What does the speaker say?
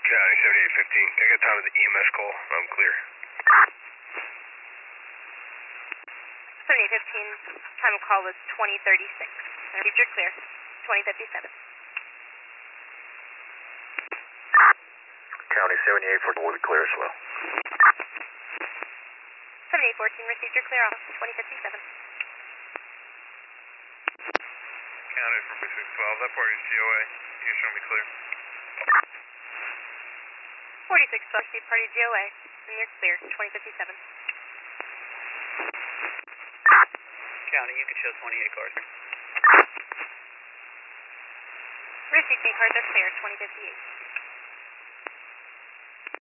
County 7815. I got time of the EMS call. I'm clear. 7815, time of call was 2036. I received your clear, 2057. County 7814, will be clear as well. 7814, received your clear off, 2057. County 4612, that party's GOA. You can show me clear. 4612, received party GOA, and you're clear, 2057. County, you can show 28 cars. Received 8 cars are clear, 2058.